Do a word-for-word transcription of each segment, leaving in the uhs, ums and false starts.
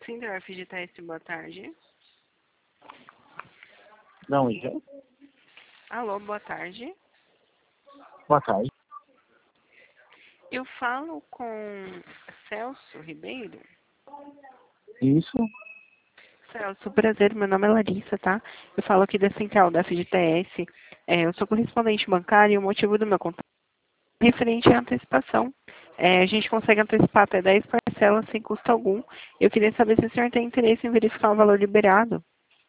Central F G T S, boa tarde. Não, já? Alô, boa tarde. Boa tarde. Eu falo com Celso Ribeiro. Isso? Celso, prazer, meu nome é Larissa, tá? Eu falo aqui da Central da F G T S. É, eu sou correspondente bancário e o motivo do meu contato é referente à antecipação. É, a gente consegue antecipar até dez parcelas sem custo algum. Eu queria saber se o senhor tem interesse em verificar o valor liberado.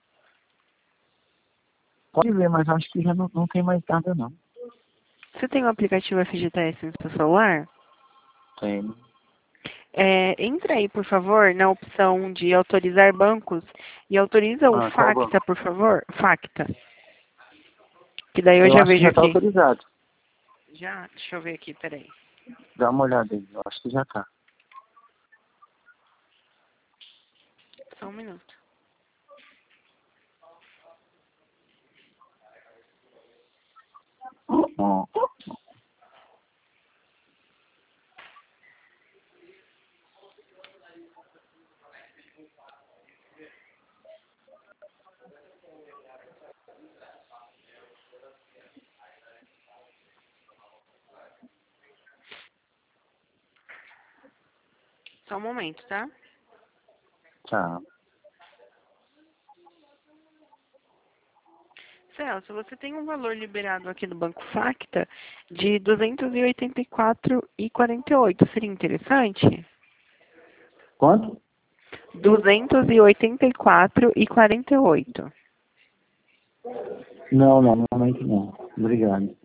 Pode ver, mas acho que já não, não tem mais nada, não. Você tem o aplicativo F G T S no seu celular? Tem. É, entra aí, por favor, na opção de autorizar bancos e autoriza o Ah, qual banco? Facta, por favor. Facta. Que daí eu Eu já acho que vejo já está aqui. autorizado. Já? Deixa eu ver aqui, peraí. Dá uma olhada aí, eu acho que já está. Só um minuto. Ó, Só um momento, tá? tá. Celso, você tem um valor liberado aqui no Banco Facta de duzentos e oitenta e quatro reais e quarenta e oito centavos. Seria interessante? Quanto? duzentos e oitenta e quatro reais e quarenta e oito centavos. Não, não, normalmente não. Obrigado.